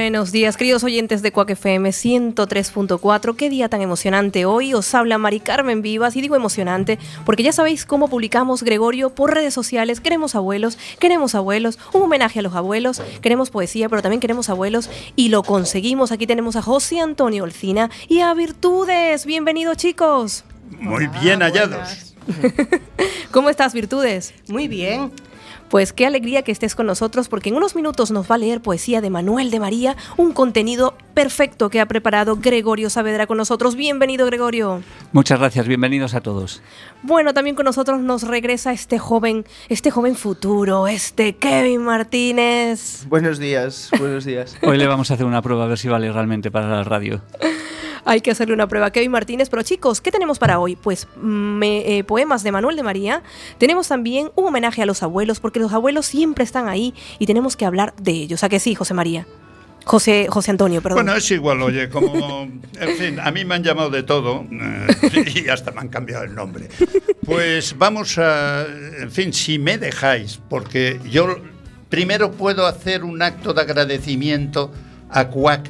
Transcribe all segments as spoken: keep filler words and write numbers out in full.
Buenos días, queridos oyentes de Quack F M ciento tres punto cuatro. Qué día tan emocionante hoy. Os habla Mari Carmen Vivas y digo emocionante porque ya sabéis cómo publicamos, Gregorio, por redes sociales. Queremos abuelos, queremos abuelos, un homenaje a los abuelos, queremos poesía, pero también queremos abuelos y lo conseguimos. Aquí tenemos a José Antonio Olcina y a Virtudes. Bienvenidos, chicos. Muy bien hallados. ¿Cómo estás, Virtudes? Muy bien. Pues qué alegría que estés con nosotros porque en unos minutos nos va a leer poesía de Manuel de María, un contenido perfecto que ha preparado Gregorio Saavedra con nosotros. Bienvenido, Gregorio. Muchas gracias, bienvenidos a todos. Bueno, también con nosotros nos regresa este joven, este joven futuro, este Kevin Martínez. Buenos días, buenos días. Hoy le vamos a hacer una prueba a ver si vale realmente para la radio. Hay que hacerle una prueba a Kevin Martínez. Pero chicos, ¿qué tenemos para hoy? Pues me, eh, poemas de Manuel de María. Tenemos también un homenaje a los abuelos, porque los abuelos siempre están ahí y tenemos que hablar de ellos. ¿A que sí, José María? José, José Antonio, perdón. Bueno, es igual, oye, como... En fin, a mí me han llamado de todo eh, y hasta me han cambiado el nombre. Pues vamos a... En fin, si me dejáis, porque yo primero puedo hacer un acto de agradecimiento a Quack.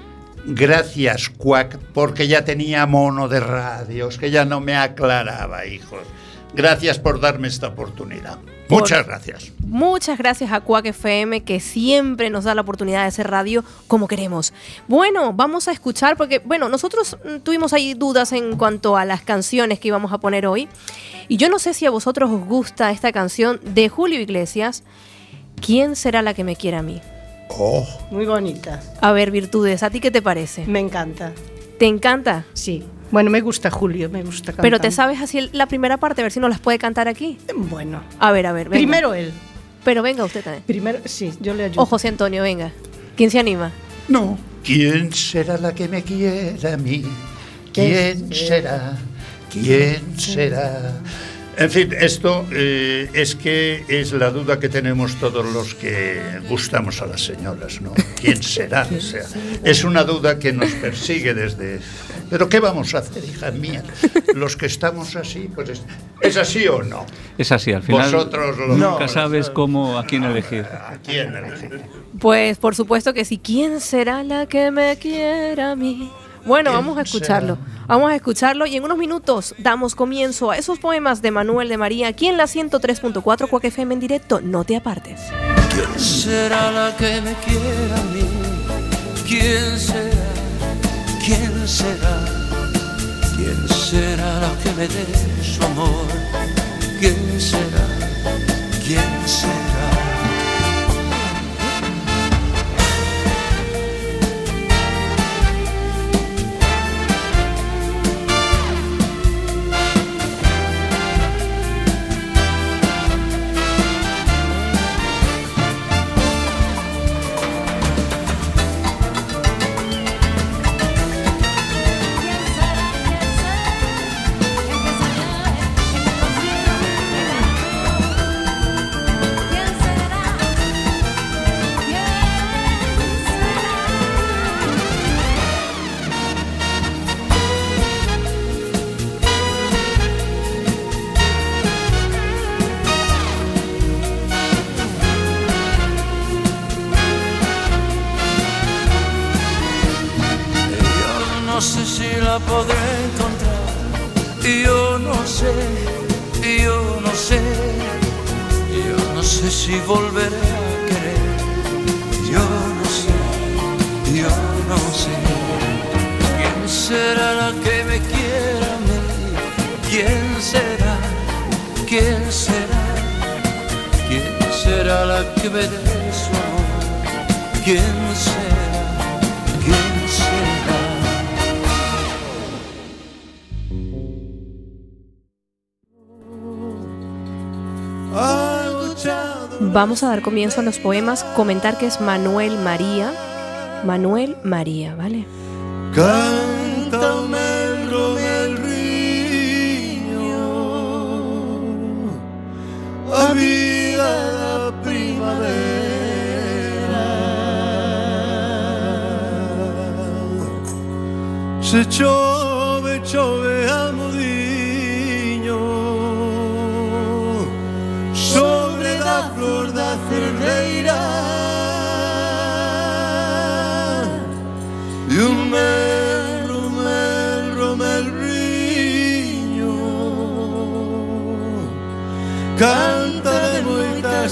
Gracias, Quack, porque ya tenía mono de radios, que ya no me aclaraba, hijos. Gracias por darme esta oportunidad. Por, muchas gracias. Muchas gracias a Quack F M, que siempre nos da la oportunidad de hacer radio como queremos. Bueno, vamos a escuchar, porque bueno, nosotros tuvimos ahí dudas en cuanto a las canciones que íbamos a poner hoy. Y yo no sé si a vosotros os gusta esta canción de Julio Iglesias, ¿Quién será la que me quiera a mí? Oh. Muy bonita. A ver, Virtudes, ¿a ti qué te parece? Me encanta. ¿Te encanta? Sí. Bueno, me gusta Julio, me gusta cantar. Pero te sabes así la primera parte, a ver si nos las puede cantar aquí. Bueno. A ver, a ver, venga. Primero él. Pero venga usted también. Primero, sí, yo le ayudo. O José Antonio, venga. ¿Quién se anima? No. ¿Quién será la que me quiera a mí? ¿Quién será? ¿Quién será? En fin, esto eh, es que es la duda que tenemos todos los que gustamos a las señoras, ¿no? ¿Quién será? O sea, es una duda que nos persigue desde... ¿Pero qué vamos a hacer, hija mía? Los que estamos así, pues es, ¿es así o no? Es así, al final Vosotros lo nunca no, sabes cómo, a quién elegir. ¿A quién elegir? Pues por supuesto que sí. ¿Quién será la que me quiera a mí? Bueno, vamos a escucharlo. Será? Vamos a escucharlo y en unos minutos damos comienzo a esos poemas de Manuel de María aquí en la ciento tres punto cuatro Quack F M en directo. No te apartes. ¿Quién será la que me quiera a mí? ¿Quién será? ¿Quién será? ¿Quién será la que me dé su amor? ¿Quién será? ¿Quién será? No sé si la podré encontrar, yo no sé, yo no sé, yo no sé si volveré a querer, yo no sé, yo no sé. ¿Quién será la que me quiera a mí? ¿Quién será? ¿Quién será? ¿Quién será la que me dé su amor? ¿Quién será? ¿Quién será? Vamos a dar comienzo a los poemas. Comentar que es Manuel María. Manuel María, ¿vale? Cántame el río, a vida la primavera. Se chove, chove a modiño sobre la flor da cerdeira. canta de moitas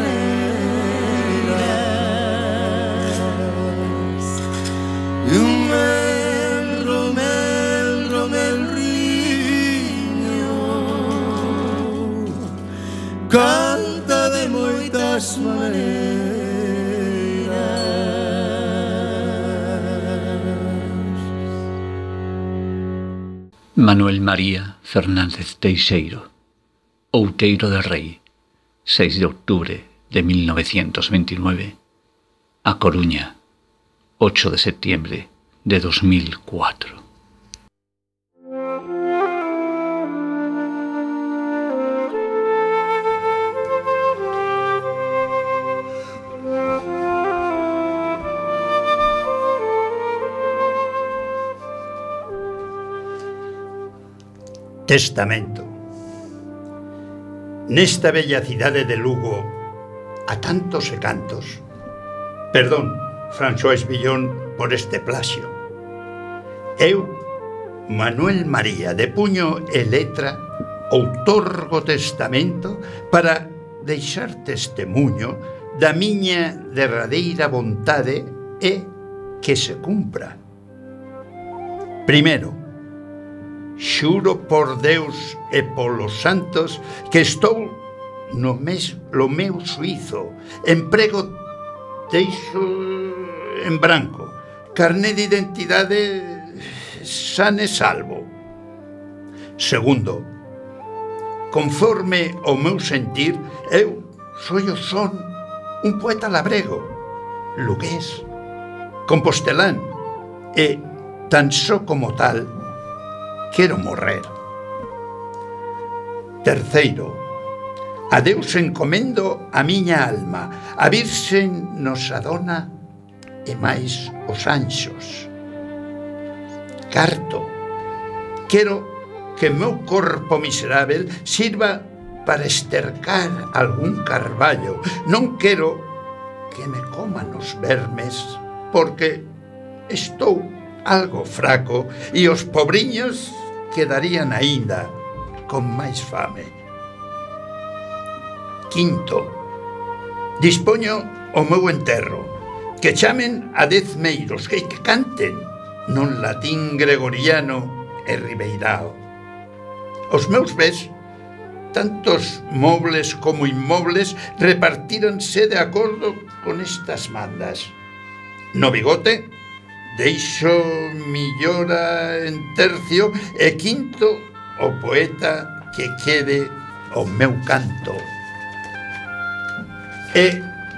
maneiras. E un melro, melro, melriño canta de moitas maneiras. Manuel María Fernández Teixeiro, Outeiro de Rei, seis de octubre de mil novecientos veintinueve, A Coruña, ocho de septiembre de dos mil cuatro. Testamento. Nesta bella cidade de Lugo, a tantos e cantos, perdón, François Villon, por este plaxio. Eu, Manuel María, de puño e letra, outorgo testamento para deixar testemuño da miña derradeira vontade e que se cumpra. Primeiro, xuro por Deus e polos santos que estou no mes, lo meu suizo, emprego deixo en branco, carné de identidade san e salvo. Segundo, conforme o meu sentir, eu soi o son un poeta labrego, lugués, compostelán e tan só como tal quero morrer. Terceiro, a Deus encomendo a miña alma, a Virxen nos adona e máis os anxos. Carto, quero que meu corpo miserável sirva para estercar algún carballo. Non quero que me coman os vermes, porque estou algo fraco e os pobriños quedarían aínda con máis fame. Quinto, dispoño o meu enterro, que chamen a dez meiros, que, que canten non latín gregoriano e ribeirao. Os meus bens, tantos mobles como inmobles, repartíranse de acordo con estas mandas. No bigote, deixo millora en tercio e quinto o poeta que quede o meu canto. E,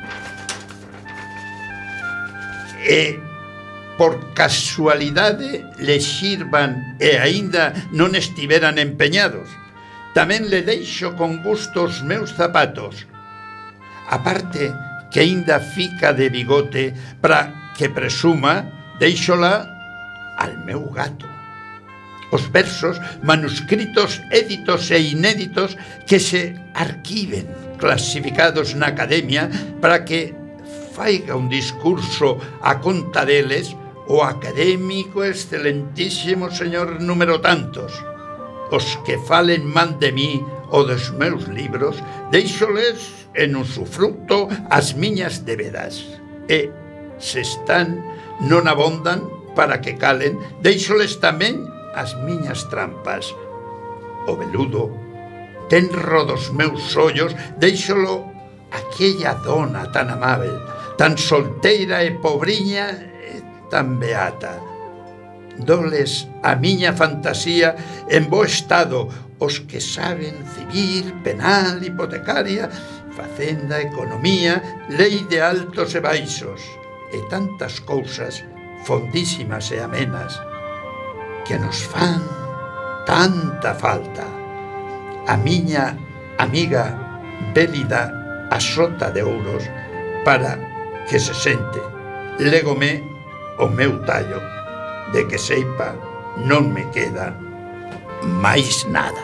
e por casualidade le sirvan e aínda non estiveran empeñados. Tamén le deixo con gusto os meus zapatos. A parte que aínda fica de bigote para que presuma, deixola al meu gato. Os versos, manuscritos, éditos e inéditos que se arquiven, clasificados na academia, para que faiga un discurso a conta deles o académico excelentísimo señor número tantos. Os que falen man de mí ou dos meus libros, deixoles en usufructo as miñas debedas. E, se están non abondan para que calen, deixoles tamén as miñas trampas. O veludo, tenro dos meus ollos, deixolo aquella dona tan amável, tan solteira e pobriña e tan beata. Doles a miña fantasía en bo estado os que saben civil, penal, hipotecaria, facenda, economía, lei de altos e baixos, e tantas cousas fondísimas e amenas que nos fan tanta falta. A miña amiga Bélida a sota de ouros para que se sente. Légome o meu tallo, de que seipa non me queda máis nada.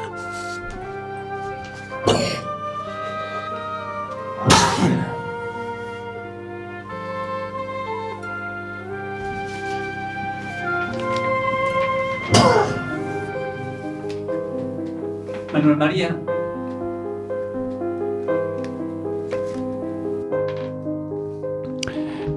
Manuel María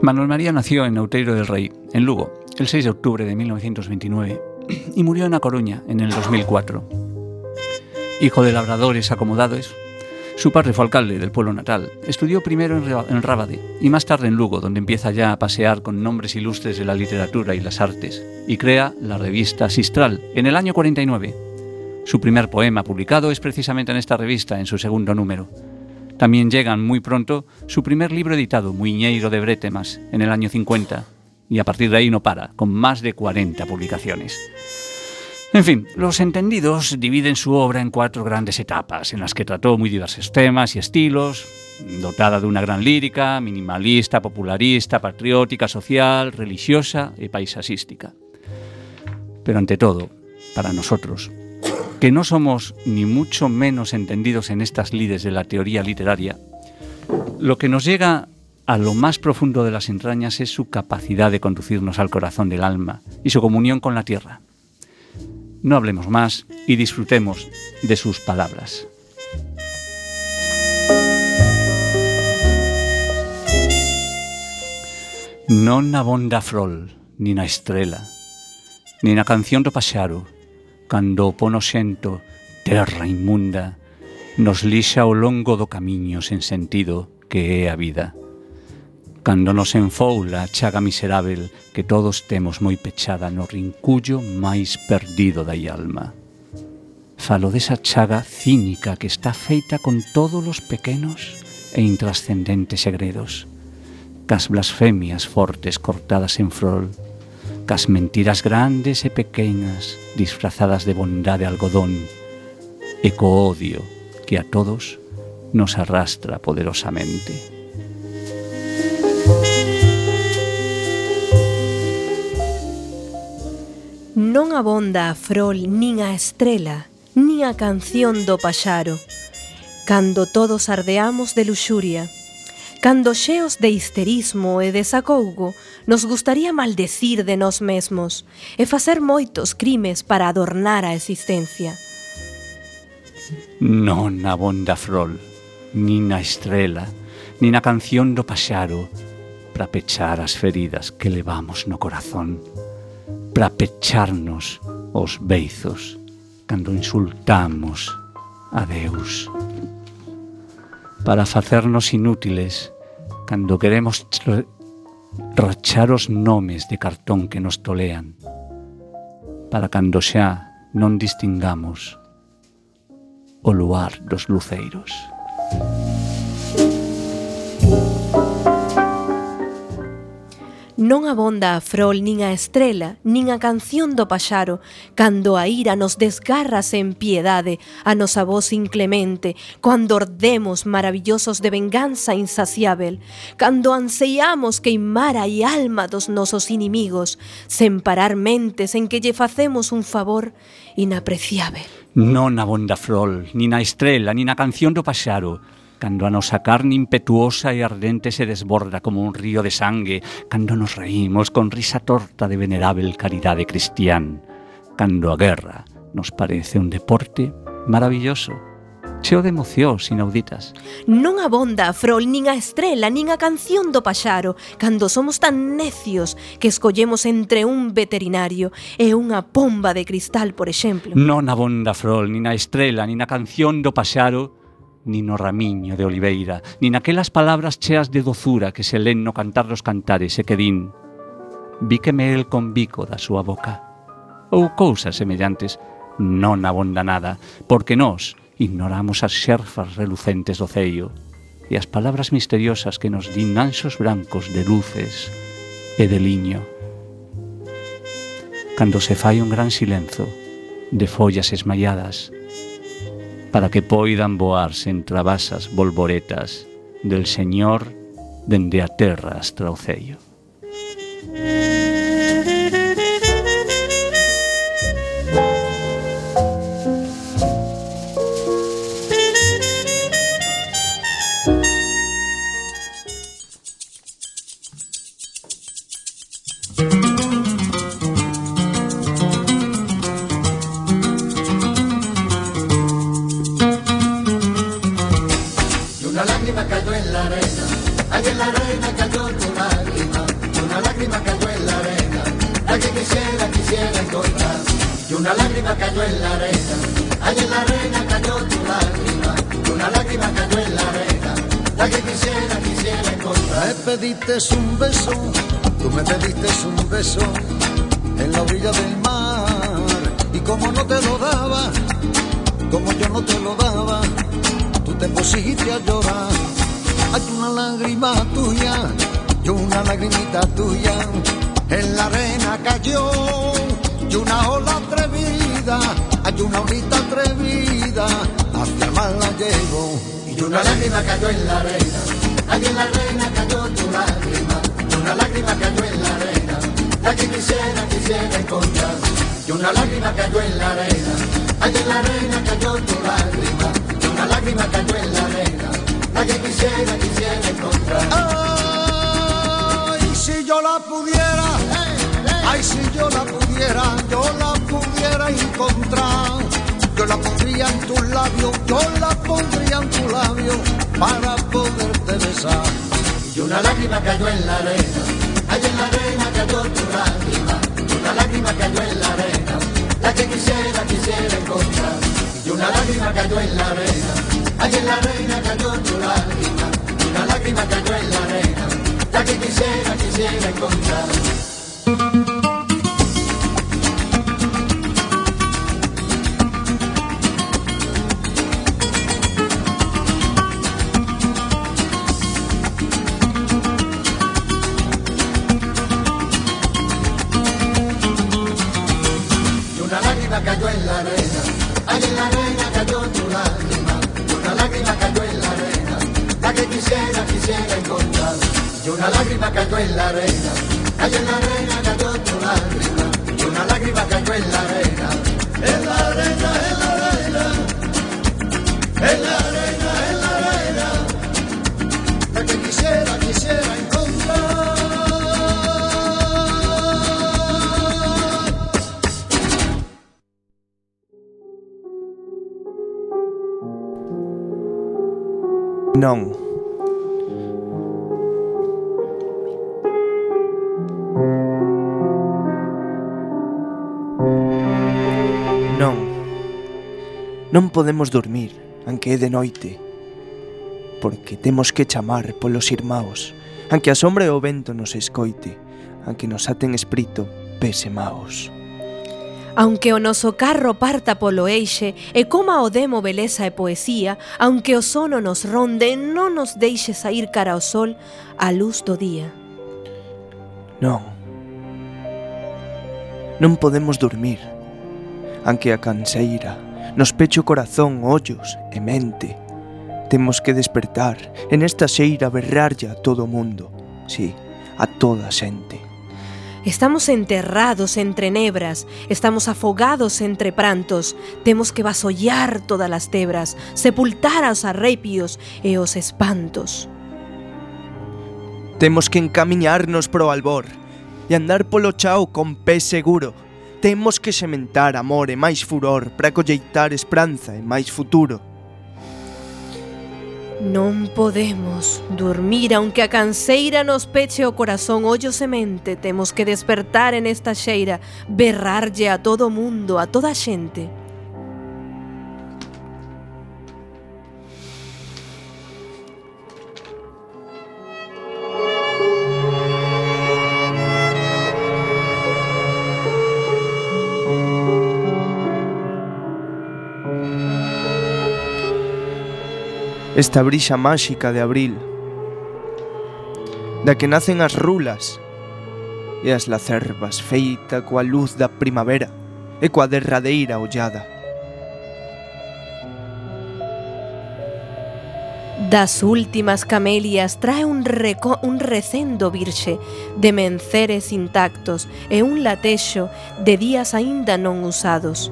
Manuel María nació en Outeiro del Rei, en Lugo, el seis de octubre de mil novecientos veintinueve y murió en A Coruña en el dos mil cuatro. Hijo de labradores acomodados, su padre fue alcalde del pueblo natal. Estudió primero en Rábade y más tarde en Lugo, donde empieza ya a pasear con nombres ilustres de la literatura y las artes, y crea la revista Sistral en el año cuarenta y nueve. Su primer poema publicado es precisamente en esta revista, en su segundo número. También llegan muy pronto su primer libro editado, Muiñeiro de Brétemas, en el año cincuenta, y a partir de ahí no para, con más de cuarenta publicaciones. En fin, los entendidos dividen su obra en cuatro grandes etapas, en las que trató muy diversos temas y estilos, dotada de una gran lírica, minimalista, popularista, patriótica, social, religiosa y paisajística. Pero ante todo, para nosotros, que no somos ni mucho menos entendidos en estas lides de la teoría literaria, lo que nos llega a lo más profundo de las entrañas es su capacidad de conducirnos al corazón del alma y su comunión con la tierra. No hablemos más y disfrutemos de sus palabras. Non abonda frol, ni na estrela, ni na canción do paxaro, cando o pono xento, terra inmunda, nos lixa ao longo do camiño sen sentido que é a vida. Cando nos enfoula a chaga miserável que todos temos moi pechada no rincullo máis perdido da alma. Falo desa chaga cínica que está feita con todos os pequenos e intrascendentes segredos, cas blasfemias fortes cortadas en frol, cas mentiras grandes e pequenas disfrazadas de bondade algodón, e co odio que a todos nos arrastra poderosamente. Non abonda a frol, nin a estrela, nin a canción do paxaro, cando todos ardeamos de luxuria, cando xeos de histerismo e desacougo nos gustaría maldecir de nós mesmos e facer moitos crimes para adornar a existencia. Non abonda a frol, nin a estrela, nin a canción do paxaro, para pechar as feridas que levamos no corazón, para pecharnos os beizos cando insultamos a Deus, para facernos inútiles cando queremos rachar os nomes de cartón que nos tolean, para cando xa non distingamos o luar dos luceiros. Non abonda a frol, nin a estrela, nin a canción do paxaro, cando a ira nos desgarra sen piedade a nosa voz inclemente, cando ardemos maravillosos de venganza insaciável, cando anseiamos queimar a alma dos nosos inimigos, sen parar mentes en que lle facemos un favor inapreciável. Non abonda a frol, nin a estrela, nin a canción do paxaro, cando a nosa carne impetuosa e ardente se desborda como un río de sangue, cando nos reímos con risa torta de venerável caridade cristián, cando a guerra nos parece un deporte maravilloso, cheo de emocións inauditas. Non abonda a frol, nin a estrela, nin a canción do paxaro, cando somos tan necios que escollemos entre un veterinario e unha pomba de cristal, por exemplo. Non abonda a frol, nin a estrela, nin a canción do paxaro, nin o ramiño de oliveira, nin aquelas palabras cheas de dozura que se len no cantar dos cantares e que din "Bíqueme el con bico da súa boca", ou cousas semellantes. Non abonda nada, porque nós ignoramos as xerfas relucentes do ceio e as palabras misteriosas que nos din anxos brancos de luces e de liño. Cando se fai un gran silenzo de follas esmalladas, para que poidan voarse entre vasas bolboretas del Señor dende a terra hasta o cello. Allí en la arena cayó tu lágrima, y una lágrima cayó en la arena, la que quisiera, quisiera encontrar. Y una lágrima cayó en la arena, allí en la arena cayó tu lágrima, y una lágrima cayó en la arena, la que quisiera, quisiera encontrar. Me pediste un beso, tú me pediste un beso en la orilla del mar, y como no te lo daba, como yo no te lo daba, tú te pusiste a llorar. Hay una lágrima tuya, y una lagrimita tuya, en la arena cayó, y una ola atrevida, hay una olita atrevida, hacia el mar la llevo. Y una lágrima cayó en la arena, allí en la arena cayó tu lágrima, y una lágrima cayó en la arena, la que quisiera, quisiera encontrar. Y una lágrima cayó en la arena, allí en la arena cayó tu lágrima, y una lágrima cayó en la arena, la que quisiera, quisiera encontrar. Ay, si yo la pudiera, ay, si yo la pudiera, yo la pudiera encontrar. Yo la pondría en tus labios, yo la pondría en tu labio para poderte besar. Y una lágrima cayó en la arena, allí en la arena cayó tu lágrima, y una lágrima cayó en la arena, la que quisiera, quisiera encontrar. Y una lágrima cayó en la arena, allí en la arena cayó tu lágrima, y una lágrima cayó en la arena, la que quisiera, quisiera encontrar. Cayó en la arena, allí en la arena cayó tu lágrima, y una lágrima cayó en la arena, la que quisiera, quisiera encontrar. Y una lágrima cayó en la arena, allí en la arena cayó tu lágrima, y una lágrima cayó en la arena, en la arena, en la arena, en la arena, en la arena, la que quisiera, quisiera encontrar. Non. Non. Non podemos dormir, aunque é de noite, porque temos que chamar polos irmãos, aunque a sombra e o vento nos escoite, aunque nos aten esprito pese maos. Aunque o noso carro parta polo eixe e coma o demo beleza e poesía, aunque o sono nos ronde, non nos deixe sair cara ao sol a luz do día. Non. Non podemos dormir, aunque a canseira nos peche o corazón, ollos e mente. Temos que despertar en esta xeira berrarlle a todo o mundo, sí, a toda a xente. Estamos enterrados entre nebras, estamos afogados entre prantos, temos que vasollar todas as tebras, sepultar os arrepios e os espantos. Temos que encamiñarnos pro albor e andar polo chao con pé seguro. Temos que sementar amor e máis furor para colleitar esperanza e máis futuro. Non podemos dormir aunque a canseira nos peche o corazón, ollo semente. Temos que despertar en esta xeira, berrarlle a todo mundo, a toda a xente. Esta brixa máxica de abril, da que nacen as rulas e as lacervas, feita coa luz da primavera e coa derradeira ollada. Das últimas camelias trae un, reco, un recendo virxe de menceres intactos e un latexo de días aínda non usados.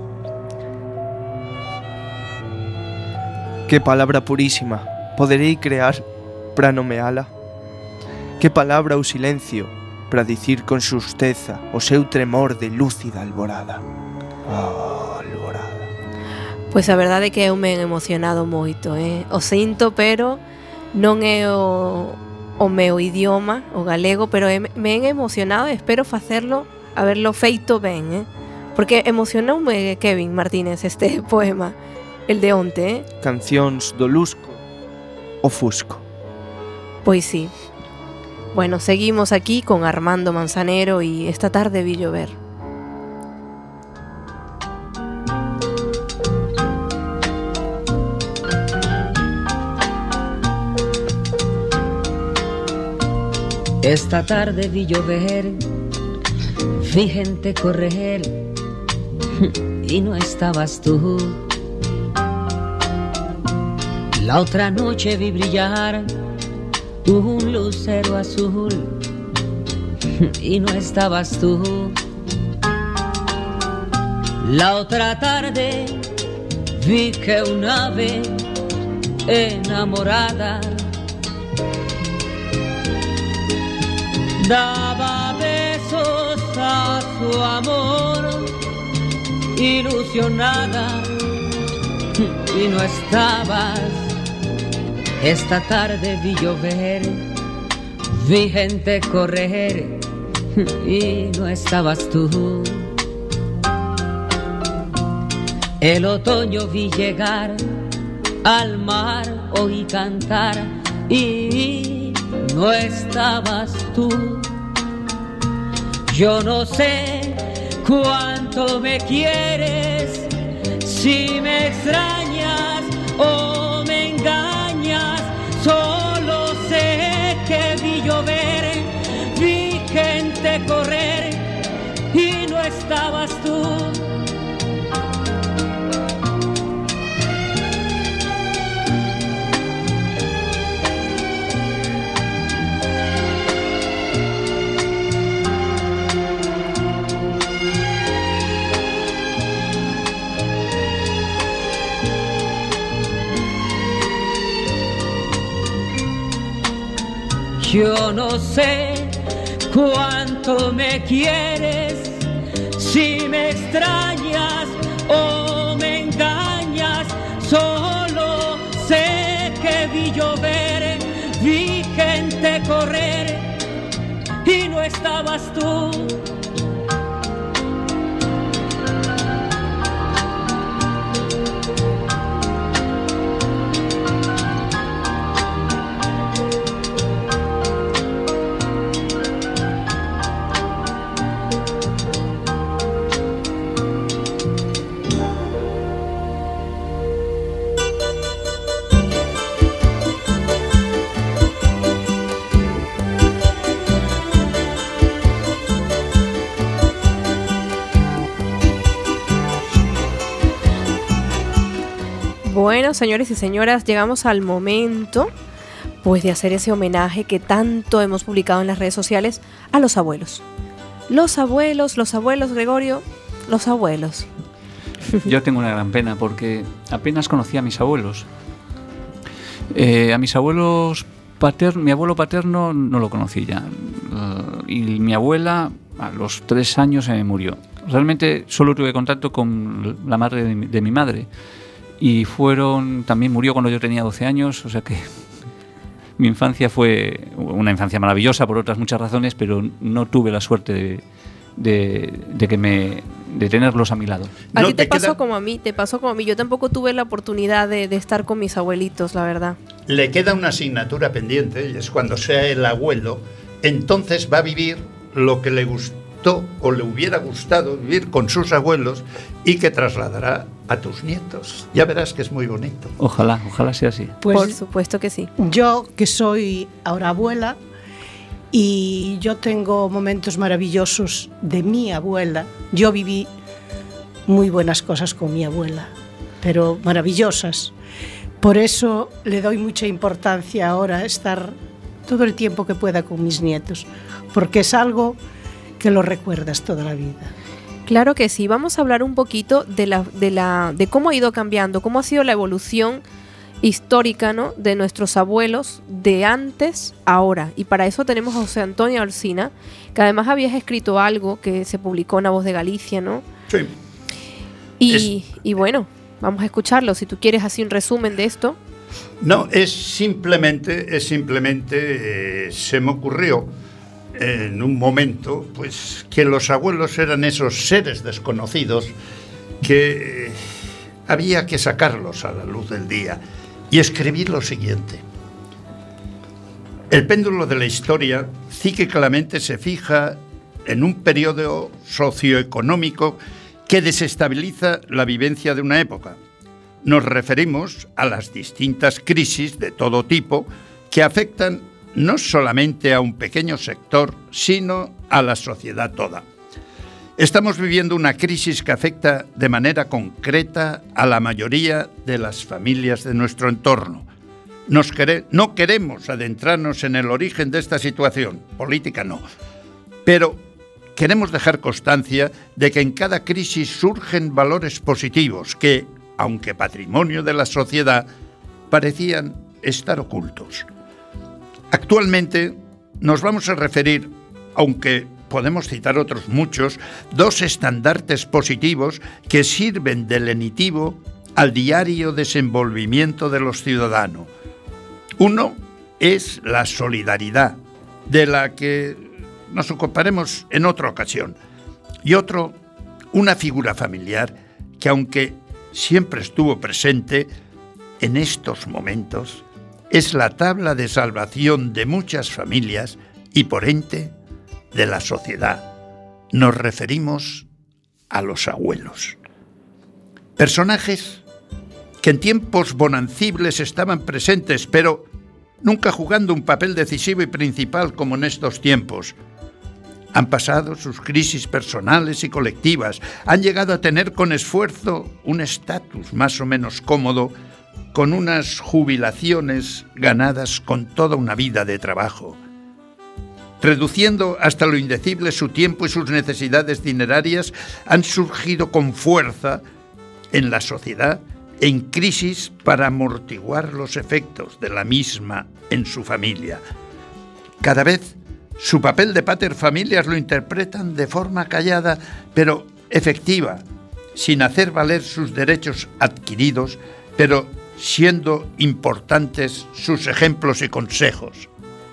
Que palabra purísima poderei crear para nomeala? Que palabra ou silencio para dicir con xusteza o seu tremor de lúcida alborada? Oh, alborada. Pois a verdade é que eu me he emocionado moito, eh? O sinto, pero non é o, o meu idioma, o galego, pero he, me he emocionado e espero facerlo, haberlo feito ben, eh? Porque emocionoume, Kevin Martínez, este poema, el de onte, eh? Cancións do Lusco, o Fusco. Pois sí. Bueno, seguimos aquí con Armando Manzanero y Esta tarde vi llover. Esta tarde vi llover, vi gente correr y no estabas tú. La otra noche vi brillar un lucero azul y no estabas tú. La otra tarde vi que un ave enamorada daba besos a su amor, ilusionada, y no estabas. Esta tarde vi llover, vi gente correr, y no estabas tú. El otoño vi llegar, al mar oí cantar, y no estabas tú. Yo no sé cuánto me quieres, si me extrañas o me engañas. Solo sé que vi llover, vi gente correr y no estabas tú. Yo no sé cuánto me quieres, si me extrañas o me engañas. Solo sé que vi llover, vi gente correr y no estabas tú. Bueno, señores y señoras, llegamos al momento pues de hacer ese homenaje que tanto hemos publicado en las redes sociales a los abuelos. Los abuelos, los abuelos, Gregorio, los abuelos. Yo tengo una gran pena porque apenas conocí a mis abuelos. Eh, a mis abuelos paternos, mi abuelo paterno no lo conocí ya. Uh, y mi abuela a los tres años se me murió. Realmente solo tuve contacto con la madre de mi, de mi madre. Y fueron, también murió cuando yo tenía doce años, o sea que mi infancia fue una infancia maravillosa por otras muchas razones, pero no tuve la suerte de, de, de que me de tenerlos a mi lado. A no, ti te, te pasó queda... como a mí, te pasó como a mí. Yo tampoco tuve la oportunidad de, de estar con mis abuelitos, la verdad. Le queda una asignatura pendiente, y es cuando sea el abuelo, entonces va a vivir lo que le gustó o le hubiera gustado vivir con sus abuelos y que trasladará a tus nietos. Ya verás que es muy bonito. Ojalá, ojalá sea así. Pues Por supuesto que sí. yo, que soy ahora abuela, y yo tengo momentos maravillosos de mi abuela. Yo viví muy buenas cosas con mi abuela, pero maravillosas. Por eso le doy mucha importancia ahora a estar todo el tiempo que pueda con mis nietos, porque es algo que lo recuerdas toda la vida. Claro que sí. Vamos a hablar un poquito de la, de la, de cómo ha ido cambiando, cómo ha sido la evolución histórica, ¿no?, de nuestros abuelos de antes a ahora. Y para eso tenemos a José Antonio Alsina, que además habías escrito algo que se publicó en La Voz de Galicia, ¿no? Sí. Y, y bueno, vamos a escucharlo. Si tú quieres así un resumen de esto. No, es simplemente, es simplemente, eh, se me ocurrió en un momento, pues, que los abuelos eran esos seres desconocidos que eh, había que sacarlos a la luz del día y escribir lo siguiente. El péndulo de la historia cíclicamente se fija en un periodo socioeconómico que desestabiliza la vivencia de una época. Nos referimos a las distintas crisis de todo tipo que afectan no solamente a un pequeño sector, sino a la sociedad toda. Estamos viviendo una crisis que afecta de manera concreta a la mayoría de las familias de nuestro entorno. Nos quere- no queremos adentrarnos en el origen de esta situación, política no, pero queremos dejar constancia de que en cada crisis surgen valores positivos que, aunque patrimonio de la sociedad, parecían estar ocultos. Actualmente nos vamos a referir, aunque podemos citar otros muchos, dos estandartes positivos que sirven de lenitivo al diario desenvolvimiento de los ciudadanos. Uno es la solidaridad, de la que nos ocuparemos en otra ocasión, y otro, una figura familiar que, aunque siempre estuvo presente, en estos momentos es la tabla de salvación de muchas familias y, por ende, de la sociedad. Nos referimos a los abuelos. Personajes que en tiempos bonancibles estaban presentes, pero nunca jugando un papel decisivo y principal como en estos tiempos. Han pasado sus crisis personales y colectivas, han llegado a tener con esfuerzo un estatus más o menos cómodo, con unas jubilaciones ganadas con toda una vida de trabajo. Reduciendo hasta lo indecible su tiempo y sus necesidades dinerarias, han surgido con fuerza en la sociedad en crisis para amortiguar los efectos de la misma en su familia. Cada vez su papel de pater familias lo interpretan de forma callada, pero efectiva, sin hacer valer sus derechos adquiridos, pero siendo importantes sus ejemplos y consejos.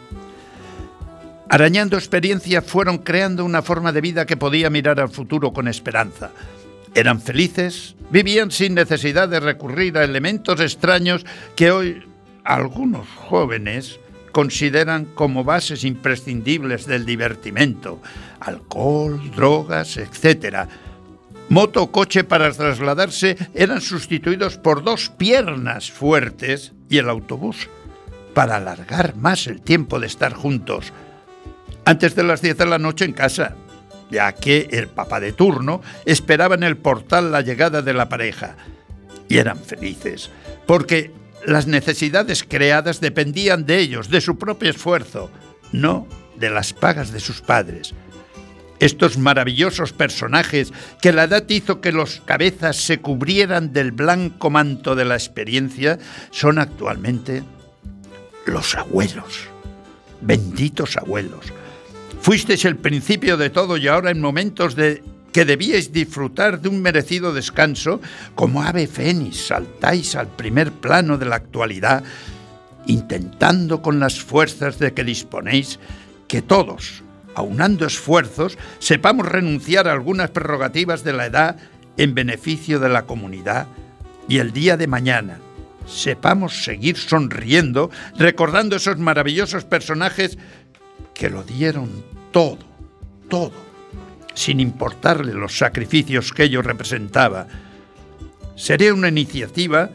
Arañando experiencia, fueron creando una forma de vida que podía mirar al futuro con esperanza. Eran felices, vivían sin necesidad de recurrir a elementos extraños que hoy algunos jóvenes consideran como bases imprescindibles del divertimento: alcohol, drogas, etcétera. Moto o coche para trasladarse eran sustituidos por dos piernas fuertes y el autobús para alargar más el tiempo de estar juntos. Antes de las diez de la noche en casa, ya que el papá de turno esperaba en el portal la llegada de la pareja. Y eran felices, porque las necesidades creadas dependían de ellos, de su propio esfuerzo, no de las pagas de sus padres. Estos maravillosos personajes que la edad hizo que los cabezas se cubrieran del blanco manto de la experiencia son actualmente los abuelos. Benditos abuelos. Fuisteis el principio de todo y ahora en momentos de que debíais disfrutar de un merecido descanso, como ave fénix saltáis al primer plano de la actualidad, intentando con las fuerzas de que disponéis que todos, aunando esfuerzos, sepamos renunciar a algunas prerrogativas de la edad en beneficio de la comunidad y el día de mañana sepamos seguir sonriendo, recordando esos maravillosos personajes que lo dieron todo, todo, sin importarle los sacrificios que ello representaba. Sería una iniciativa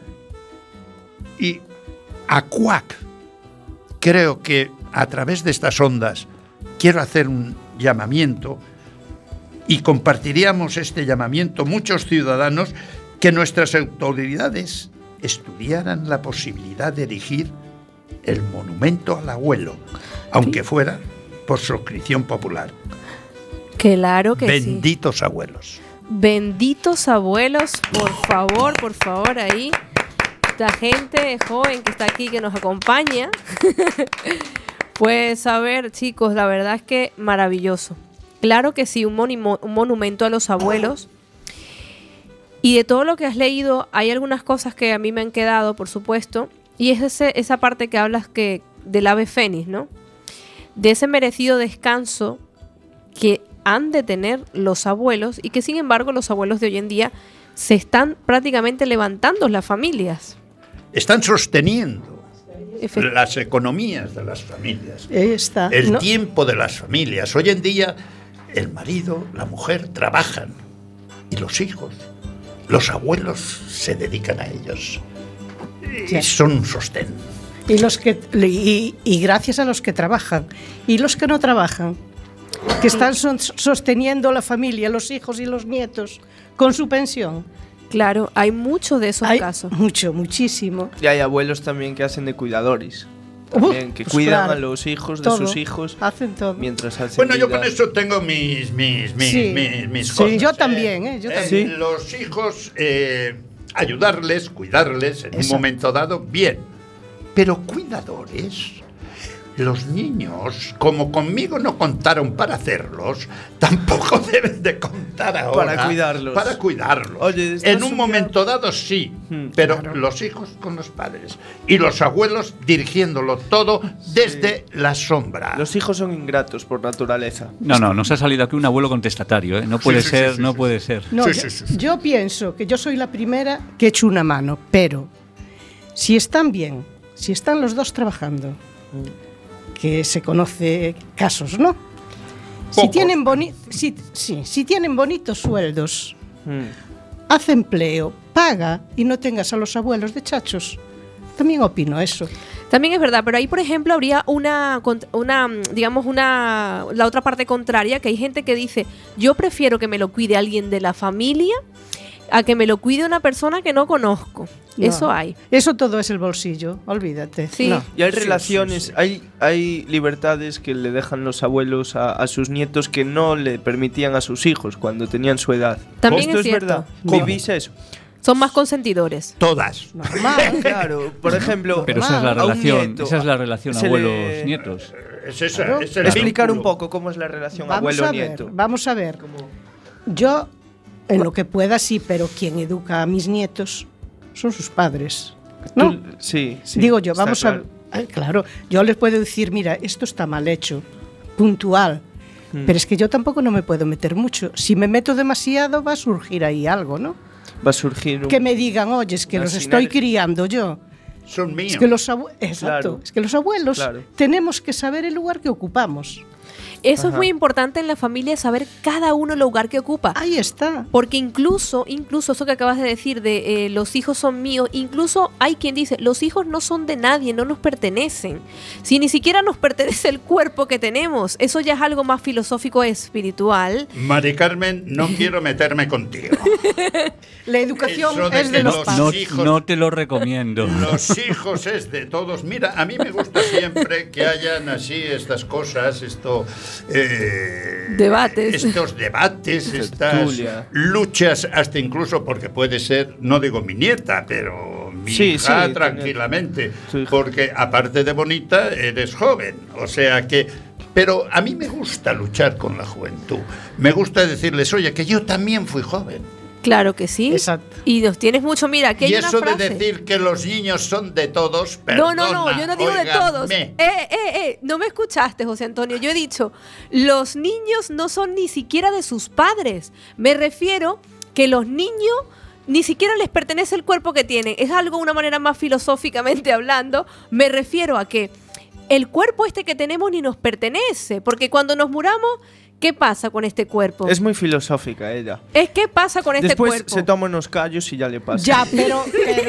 y a Cuac, creo que a través de estas ondas quiero hacer un llamamiento y compartiríamos este llamamiento muchos ciudadanos, que nuestras autoridades estudiaran la posibilidad de erigir el monumento al abuelo, aunque fuera por suscripción popular. Claro que Benditos sí. abuelos. Benditos abuelos, por favor, por favor, ahí. Esta gente joven que está aquí, que nos acompaña. Pues a ver, chicos, la verdad es que maravilloso. Claro que sí, un, monimo- un monumento a los abuelos. Y de todo lo que has leído, hay algunas cosas que a mí me han quedado, por supuesto. Y es ese, esa parte que hablas que del ave fénix, ¿no? De ese merecido descanso que han de tener los abuelos y que sin embargo los abuelos de hoy en día se están prácticamente levantando las familias. Están sosteniendo Efect- las economías de las familias, Está, el ¿no? tiempo de las familias. Hoy en día el marido, la mujer trabajan y los hijos, los abuelos se dedican a ellos. Ya. Y son un sostén. Y, los que, y, y gracias a los que trabajan. Y los que no trabajan, que están son- sosteniendo la familia, los hijos y los nietos, con su pensión. Claro, hay muchos de esos Hay casos. mucho, muchísimo. Y hay abuelos también que hacen de cuidadores. También, Uh, que pues cuidan claro, a los hijos de todo. sus hijos Hacen todo. mientras hacen Bueno, yo vida. con eso tengo mis, mis, mis, Sí. mis, mis Sí, cosas. yo también, ¿eh? Yo también. ¿Sí? Los hijos, eh, ayudarles, cuidarles en Eso. un momento dado, bien. Pero cuidadores, los niños, como conmigo no contaron para hacerlos, tampoco deben de contar ahora Para cuidarlos. Para cuidarlos. Oye, estás en un un momento dado sí, Hmm, pero claro. los hijos con los padres y los abuelos dirigiéndolo todo desde la sombra. Los hijos son ingratos por naturaleza. No, no, nos ha salido aquí un abuelo contestatario, ¿eh? No puede sí, ser, sí, sí, no sí. puede ser. No, Sí, yo, sí, sí, sí. yo pienso que yo soy la primera que echo una mano, pero si están bien, si están los dos trabajando, que se conoce casos, ¿no? Si Pocos. tienen, boni si, sí, si tienen bonitos sueldos, Mm. haz empleo, paga y no tengas a los abuelos de chachos. También opino eso. También es verdad, pero ahí, por ejemplo, habría una, cont- una, digamos, una, la otra parte contraria, que hay gente que dice, yo prefiero que me lo cuide alguien de la familia a que me lo cuide una persona que no conozco. No. Eso hay. Eso todo es el bolsillo, olvídate. Sí. No. Y hay Sí, relaciones, sí, sí. Hay, hay libertades que le dejan los abuelos a, a sus nietos que no le permitían a sus hijos cuando tenían su edad. También Esto es es, cierto. verdad. ¿Cómo? ¿Vivís eso? Son más consentidores. Todas. Normal. Claro, por ejemplo, Pero esa es la a un relación, nieto, esa es la relación se le- abuelos-nietos. Es esa, Claro. es el explicar un vínculo. poco cómo es la relación Vamos a ver, abuelo-nieto. vamos a ver. Yo, en lo que pueda, sí, pero quien educa a mis nietos son sus padres. ¿No? Tú- sí, sí, Digo yo, está vamos claro. a... Ay, claro, yo les puedo decir, mira, esto está mal hecho, puntual, Mm. pero es que yo tampoco no me puedo meter mucho. Si me meto demasiado va a surgir ahí algo, ¿no? Va a surgir un... Que me digan, oye, es que Una los estoy sinergia. criando yo. Son míos. Es que los abuelos, exacto, Claro. es que los abuelos Claro. tenemos que saber el lugar que ocupamos. Eso es Ajá. muy importante en la familia, saber cada uno el lugar que ocupa. Ahí está. Porque incluso, incluso eso que acabas de decir de eh, los hijos son míos, incluso hay quien dice, los hijos no son de nadie, no nos pertenecen. Si ni siquiera nos pertenece el cuerpo que tenemos, eso ya es algo más filosófico e espiritual. Mari Carmen, no quiero meterme contigo. La educación Eso de es de que los los padres. No, hijos- no te lo recomiendo. Los hijos es de todos. Mira, a mí me gusta siempre que hayan así estas cosas, esto, eh, Debates. estos debates, estas Tertulia. luchas, hasta incluso porque puede ser, no digo mi nieta, pero mi Sí, hija sí, tranquilamente, tu hija. porque aparte de bonita eres joven, o sea que. Pero a mí me gusta luchar con la juventud. Me gusta decirles, oye, que yo también fui joven. Claro que sí. Exacto. Y nos tienes mucho, mira, aquí hay Y una eso frase. de decir que los niños son de todos, No, perdona, no, no, yo no digo de todos. óigame. Eh, eh, eh, no me escuchaste, José Antonio. Yo he dicho, los niños no son ni siquiera de sus padres. Me refiero que los niños ni siquiera les pertenece el cuerpo que tienen. Es algo, una manera más filosóficamente hablando. Me refiero a que el cuerpo este que tenemos ni nos pertenece. Porque cuando nos muramos, ¿qué pasa con este cuerpo? Es muy filosófica ella. Es ¿qué pasa con este Después cuerpo? se toma unos callos y ya le pasa. Ya, pero, pero,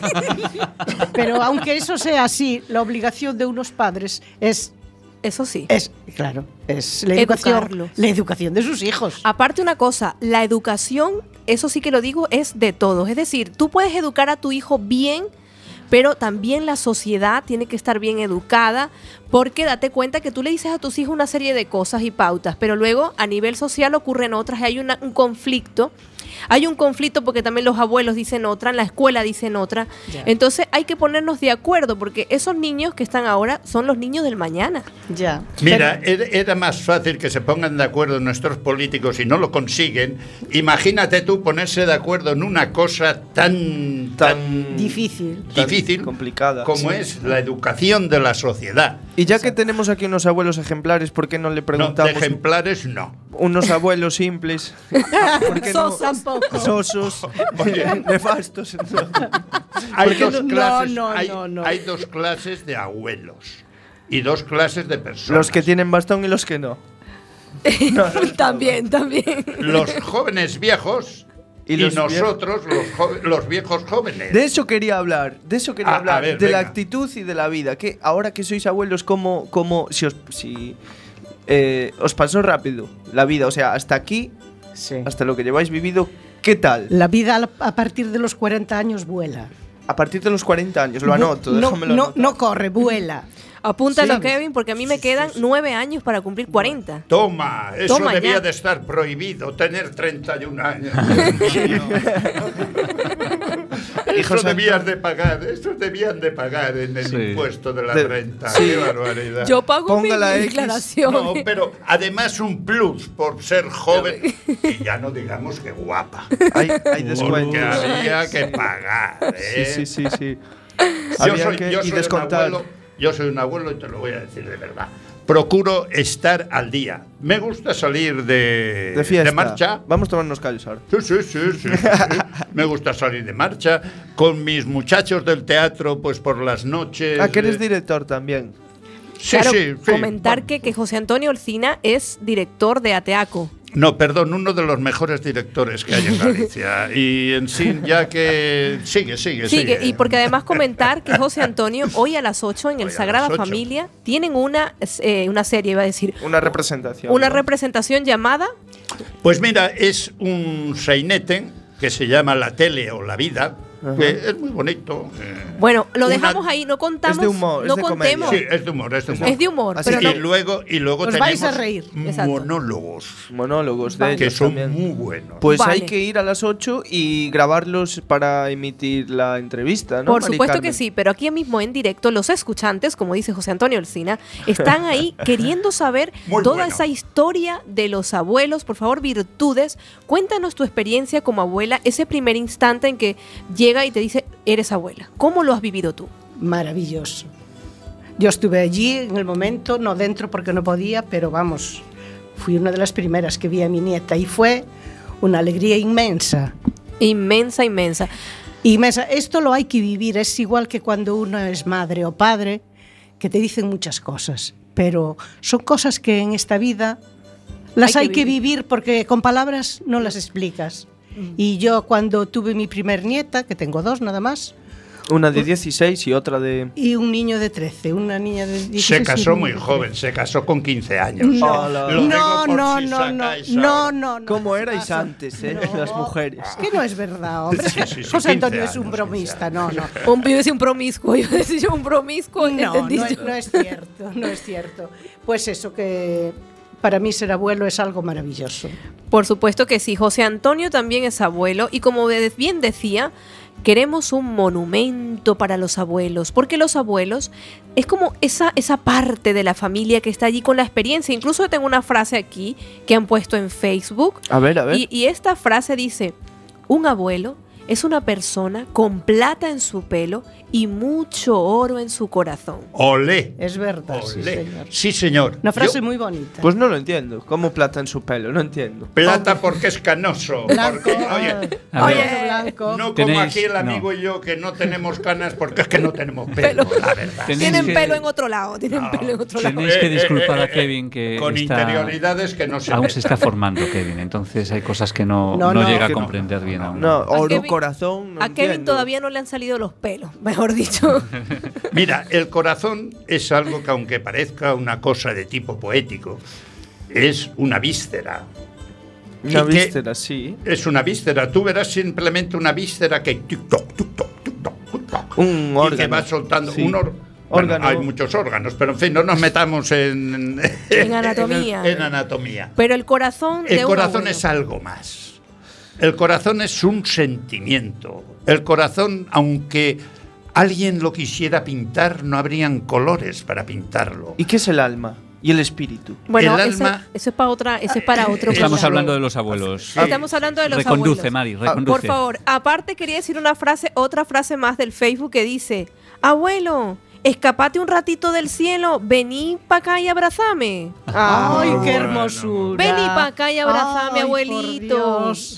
pero aunque eso sea así, la obligación de unos padres es, Eso sí. es claro, es la educación, Educarlos. la educación de sus hijos. Aparte una cosa, la educación, eso sí que lo digo, es de todos. Es decir, tú puedes educar a tu hijo bien, pero también la sociedad tiene que estar bien educada, porque date cuenta que tú le dices a tus hijos una serie de cosas y pautas, pero luego a nivel social ocurren otras y hay una- un conflicto hay un conflicto porque también los abuelos dicen otra, la escuela dicen otra. Ya. Entonces hay que ponernos de acuerdo porque esos niños que están ahora son los niños del mañana. Ya. Mira, era, era más fácil que se pongan de acuerdo nuestros políticos y no lo consiguen. Imagínate tú ponerse de acuerdo en una cosa tan, tan Difícil. difícil Tan complicada, como sí. es la educación de la sociedad. Y ya que tenemos aquí unos abuelos ejemplares, ¿por qué no le No, de preguntamos ejemplares no. unos abuelos simples? ¿Por qué no? Sos tampoco. Sosos, nefastos. Hay qué dos, no? clases, No, no, hay, no, no. hay dos clases de abuelos y dos clases de personas. Los que tienen bastón y los que no. También, también. Los jóvenes viejos y, Y los nosotros, los, jo- los viejos jóvenes. De eso quería hablar, de eso quería A- a hablar, ver, de la venga. actitud y de la vida. Que ahora que sois abuelos, ¿cómo, cómo si os, si, eh, os pasó rápido la vida? O sea, hasta aquí, Sí. hasta lo que lleváis vivido, ¿qué tal? La vida al- a partir de los cuarenta años vuela. A partir de los cuarenta años, lo anoto, no, déjamelo no, anotar. no corre, vuela. Apúntalo, Sí. Kevin, porque a mí me quedan nueve años para cumplir cuarenta. Toma, eso Toma debía ya. de estar prohibido, tener treinta y un años. Hijo Eso santo. debías de pagar, eso debían de pagar en el Sí. impuesto de la De- renta. sí. Qué barbaridad. Yo pago mi, Póngala mi X. declaración. No, pero además un plus por ser joven y ya no digamos que guapa. Hay, hay Porque descuentos. había que pagar, ¿eh? Sí, sí, sí, sí. Yo Había soy, que yo y soy un descontar. abuelo, yo soy un abuelo y te lo voy a decir de verdad. Procuro estar al día. Me gusta salir de, De fiesta. marcha. Vamos a tomarnos callos ahora. Sí, sí, sí, sí, sí, sí. Me gusta salir de marcha con mis muchachos del teatro, pues por las noches. Ah, que eres eh, director también. Sí, Claro, sí, sí. comentar Bueno, que, que José Antonio Olcina es director de Ateaco. No, perdón, uno de los mejores directores que hay en Galicia. Y en sí, ya que. Sigue, sigue, sigue. Sigue, y porque además comentar que José Antonio hoy a las ocho en el Hoy a Sagrada las ocho. Familia tienen una, eh, una serie, iba a decir, Una representación. una ¿no? representación llamada Pues mira, es un sainete que se llama La Tele o La Vida, que es muy bonito. eh. Bueno, lo Una- dejamos ahí, no contamos, Es de humor, es no de contemos. Sí, es de humor, es de humor. Es de humor, Así pero y no, luego, y luego Os tenemos vais a reír. Exacto. monólogos, Monólogos de Vale. que ellos son también. muy buenos. Pues Vale. hay que ir a las ocho y grabarlos para emitir la entrevista, ¿no? por Mari supuesto Carmen? que sí, pero aquí mismo en directo los escuchantes, como dice José Antonio Olcina, están ahí queriendo saber Muy toda bueno. esa historia de los abuelos. Por favor, virtudes, cuéntanos tu experiencia como abuela, ese primer instante en que llega y te dice, eres abuela. ¿Cómo lo has vivido tú? Maravilloso. Yo estuve allí en el momento, no dentro porque no podía, pero vamos, fui una de las primeras que vi a mi nieta y fue una alegría inmensa. Inmensa, inmensa. Inmensa. Esto lo hay que vivir, es igual que cuando uno es madre o padre, que te dicen muchas cosas, pero son cosas que en esta vida las Hay hay que que vivir. vivir porque con palabras no las explicas. Y yo cuando tuve mi primer nieta, que tengo dos nada más, Una de dieciséis y otra de... y un niño de trece, una niña de dieciséis. Se y un casó niño muy de joven, se casó con quince años. No, Hola. Lo digo no, por no, si no, no, sacáis no, ahora. no, no. ¿Cómo se erais casó. antes, eh? No. Las mujeres. Es que no es verdad, hombre. Sí, sí, sí, José Antonio quince es un años, bromista, no, no. Un, iba a decir un promiscuo, iba a decir yo un promiscuo. No, entendí no, es- yo. no es cierto, no es cierto. Pues eso, que para mí ser abuelo es algo maravilloso. Por supuesto que sí. José Antonio también es abuelo y como de- bien decía, queremos un monumento para los abuelos, porque los abuelos es como esa, esa parte de la familia que está allí con la experiencia. Incluso tengo una frase aquí que han puesto en Facebook A ver, a ver. y, y esta frase dice, un abuelo es una persona con plata en su pelo y mucho oro en su corazón. Olé. Es verdad, sí, Olé. señor. Sí, señor. Una frase Yo- muy bonita. Pues no lo entiendo. ¿Cómo plata en su pelo? No entiendo. Plata porque es canoso. Blanco, Porque, oye, A Oye, ver, blanco. no como Tenéis- aquí el amigo no. y yo que no tenemos canas porque es que no tenemos pelo, la verdad. Tenéis Tienen que- pelo en otro lado, tienen No. pelo en otro lado. Tenéis que Eh, eh, disculpar eh, a eh, Kevin que con está- interioridades que no se aún ven. se está formando Kevin, entonces hay cosas que no, No, no no, llega a que no. comprender bien aún. No, oro, Kevin- corazón, no A Kevin entiendo. todavía no le han salido los pelos, mejor dicho. Mira, el corazón es algo que aunque parezca una cosa de tipo poético, es una víscera. Una y que- víscera, sí. Es una víscera. Tú verás simplemente una víscera que tic-toc, tic-toc, tic-toc, tic-toc, Un y órgano. que va soltando Sí. un or- bueno, Órgano. hay muchos órganos, pero en fin, no nos metamos en, En anatomía. En, anatomía. Pero el corazón de El un corazón abuelo. es algo más. El corazón es un sentimiento. El corazón, aunque alguien lo quisiera pintar, no habrían colores para pintarlo. ¿Y qué es el alma? ¿Y el espíritu? Bueno, El eso, alma- eso es para otra, eso es para otro. Estamos programa. hablando de los abuelos. Sí. Estamos hablando de los Reconduce, abuelos. Mari, reconduce. Por favor, aparte quería decir una frase, otra frase más del Facebook que dice: abuelo, escapate un ratito del cielo, vení para acá y abrazame. Ah. ¡Ay, qué bueno. hermosura! Vení pa' acá y abrázame, Ay, por abuelito. Dios.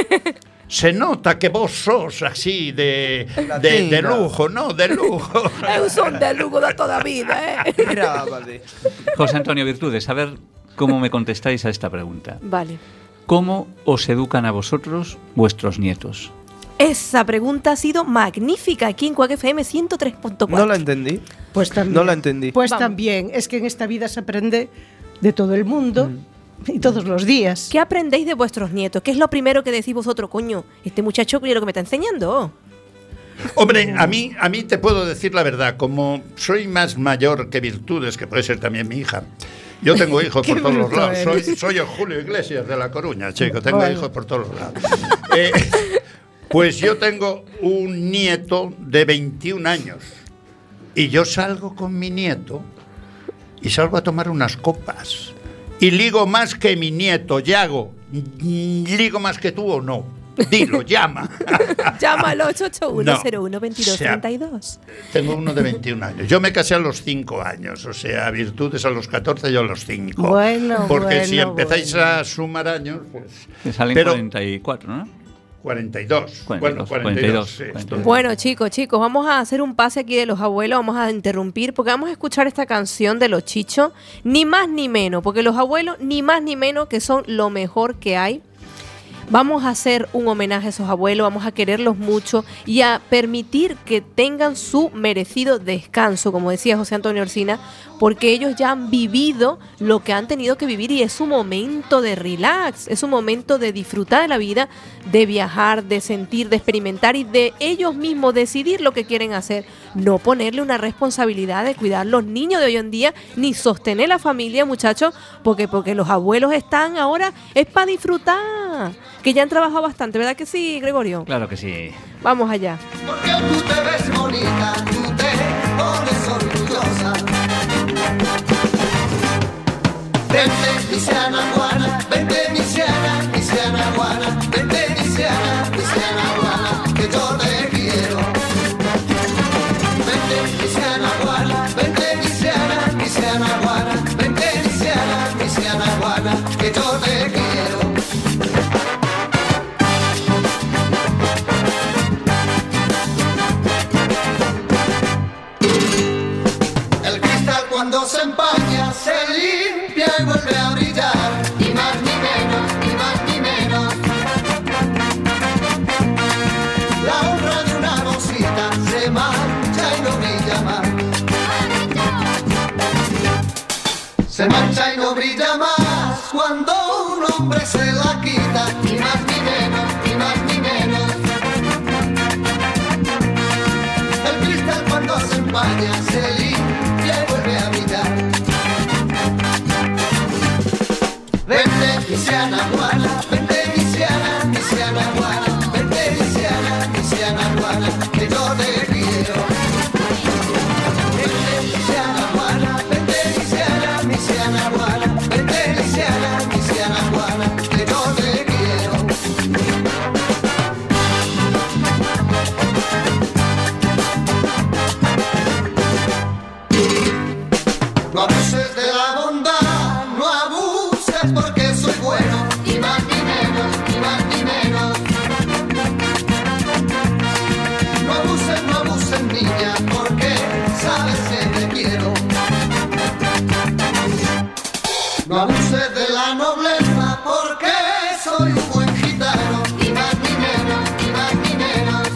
Se nota que vos sos así de, de, de Latina. lujo, ¿no? De lujo. Eu son de Lugo de toda vida, eh. Grábade. José Antonio Virtudes, a ver cómo me contestáis a esta pregunta. Vale. ¿Cómo os educan a vosotros vuestros nietos? Esa pregunta ha sido magnífica aquí en Quack F M ciento tres punto cuatro. No la entendí. Pues también. No la entendí. Pues Vamos. también. Es que en esta vida se aprende de todo el mundo y todos los días. ¿Qué aprendéis de vuestros nietos? ¿Qué es lo primero que decís vosotros? Coño, este muchacho mira lo que me está enseñando. Hombre, a mí, a mí te puedo decir la verdad, como soy más mayor que Virtudes, que puede ser también mi hija. Yo tengo hijos Qué por todos los bruto lados. Soy, eres. soy el Julio Iglesias de La Coruña, chico. Tengo Bueno. hijos por todos los lados. Eh, pues yo tengo un nieto de veintiún años. Y yo salgo con mi nieto y salgo a tomar unas copas. Y ligo más que mi nieto, Yago. ¿Ligo más que tú o no? Dilo, llama. Llama al ocho ocho uno No. cero uno veintidós treinta y dos. Tengo uno de veintiún años. Yo me casé a los cinco años, o sea, Virtudes a los catorce, yo a los cinco. Bueno, Porque bueno, si empezáis bueno. a sumar años, pues... Me salen Pero- cuarenta y cuatro, ¿no? cuarenta y dos. cuarenta y dos, Bueno, cuarenta y dos, sí, cuarenta y estoy- dos. Bueno, chicos, chicos, vamos a hacer un pase aquí de los abuelos, vamos a interrumpir porque vamos a escuchar esta canción de los Chichos, ni más ni menos, porque los abuelos ni más ni menos que son lo mejor que hay. Vamos a hacer un homenaje a esos abuelos, vamos a quererlos mucho y a permitir que tengan su merecido descanso, como decía José Antonio Orsina, porque ellos ya han vivido lo que han tenido que vivir y es un momento de relax, es un momento de disfrutar de la vida, de viajar, de sentir, de experimentar y de ellos mismos decidir lo que quieren hacer, no ponerle una responsabilidad de cuidar los niños de hoy en día, ni sostener la familia, muchachos, porque, porque los abuelos están ahora, es para disfrutar, que ya han trabajado bastante, ¿verdad que sí, Gregorio? Claro que sí. Vamos allá. Porque tú te ves bonita, tú te pones orgullosa. Vente, Misiana Juana, vente, Misiana, Misiana Juana, vente, Misiana, Misiana Juana, que yo te quiero. Vente, Misiana Juana, vente, Misiana, Misiana Juana, vente, Misiana, Misiana Juana, que yo te quiero. El cristal cuando se empaña se limpia y vuelve a brillar. Ni más ni menos, ni más ni menos. La honra de una rosita se mancha y no brilla más. Se mancha y no brilla más cuando un hombre se la quita. Ni más ni menos, ni más ni menos. El cristal cuando se empaña se limpia y vuelve a brillar. Vente, Misiana Juana, vente, Misiana, Misiana Juana, vente, Misiana, Misiana Juana, que yo te quiero. Vente, Misiana Juana, vente, Misiana, Misiana Juana, vente, Misiana, Misiana Juana, que yo te quiero. No abuses de la bondad, no abuses porque soy bueno, ni más ni menos, ni más ni menos. No abuses, no abuses niña, porque sabes que te quiero. No abuses de la nobleza, porque soy un buen gitano, ni más ni menos, ni más ni menos.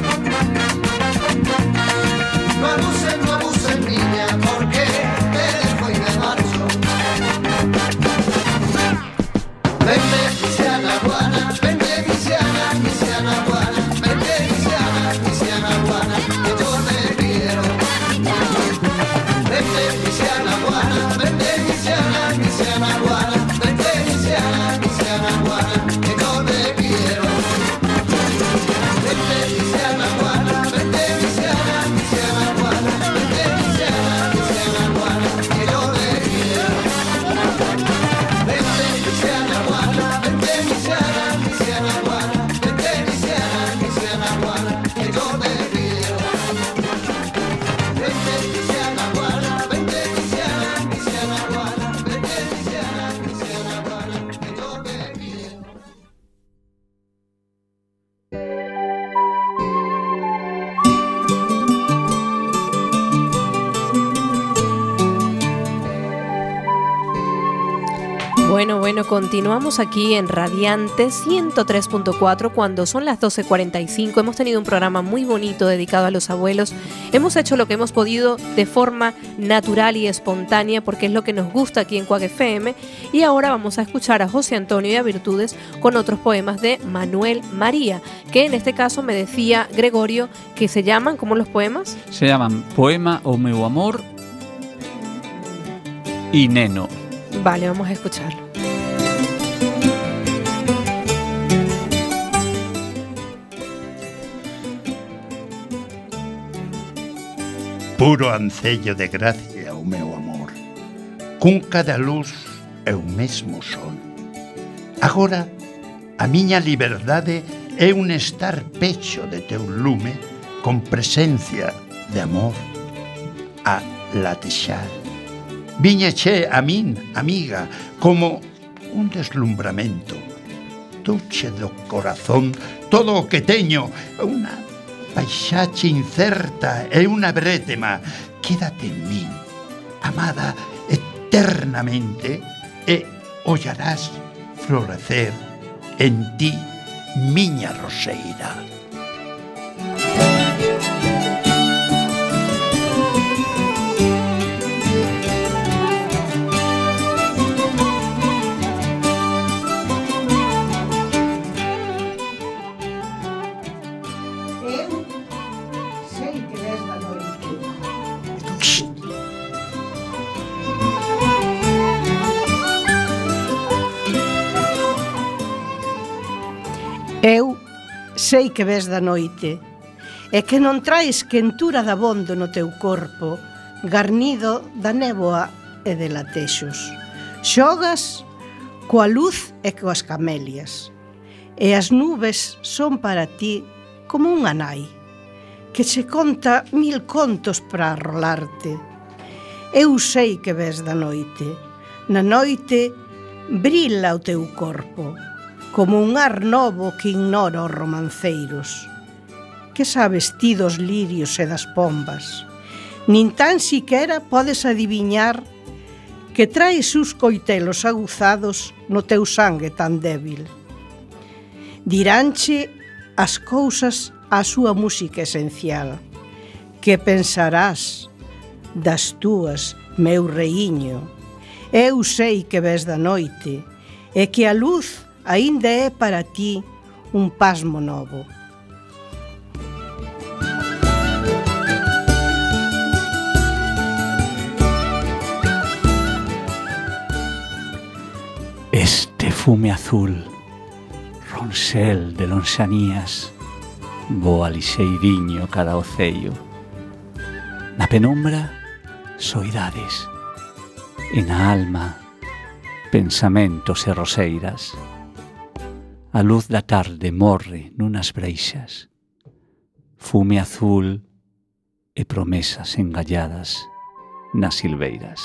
No abuses, no abuses niña, porque te dejo y me marcho. Vente, Misiana Juana, vente, Misiana, Misiana Juana, vente, Misiana, Misiana Juana, que yo te quiero. Vente, Misiana Juana, vente, Misiana, Misiana Juana. Bueno, bueno, continuamos aquí en Radiante ciento tres punto cuatro cuando son las doce cuarenta y cinco. Hemos tenido un programa muy bonito dedicado a los abuelos. Hemos hecho lo que hemos podido de forma natural y espontánea porque es lo que nos gusta aquí en Quack F M. Y ahora vamos a escuchar a José Antonio y a Virtudes con otros poemas de Manuel María, que en este caso me decía Gregorio que se llaman, ¿cómo los poemas? Se llaman Poema o meu amor y Neno. Vale, vamos a escucharlo. Puro ancello de gracia, o meu amor, cun cada luz é o mesmo sol. Agora, a miña liberdade é un estar pecho de teu lume con presencia de amor a latexar. Viñeche a min, amiga, como un deslumbramento. Tuche do corazón todo o que teño, unha paisaxe incerta e unha brétema. Quédate en min, amada eternamente, e ollarás florecer en ti miña roseira. Eu sei que ves da noite e que non traes quentura dabondo no teu corpo, garnido da néboa e de latexos. Xogas coa luz e coas camelias, e as nubes son para ti como unha nai que che conta mil contos para arrolarte. Eu sei que ves da noite. Na noite brila o teu corpo como un ar novo que ignora os romanceiros. Que sabes ti dos lirios e das pombas? Nin tan siquera podes adiviñar que traes os coitelos aguzados no teu sangue tan débil. Diránche as cousas á súa música esencial. Que pensarás das túas, meu reiño? Eu sei que ves da noite e que a luz aínda é para ti un pasmo novo. Este fume azul, ronsel de lonxanías, voa lixeiriño cara ao ceio. Na penumbra, soidades, e na alma, pensamentos e roseiras. A luz da tarde morre nunas breixas, fume azul e promesas engalladas nas silveiras.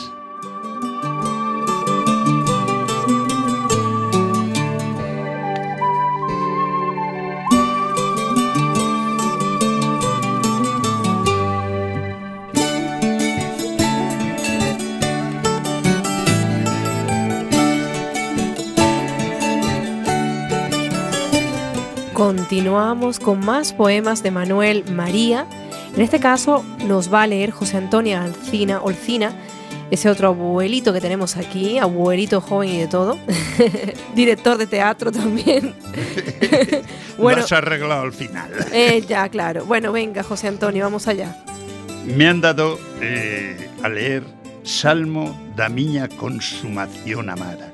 Continuamos con más poemas de Manuel María. En este caso nos va a leer José Antonio Alcina, Olcina, ese otro abuelito que tenemos aquí, abuelito joven y de todo, director de teatro también. Bueno, lo has arreglado al final. Eh, ya, claro. Bueno, venga, José Antonio, vamos allá. Me han dado eh, a leer Salmo da miña consumación amada.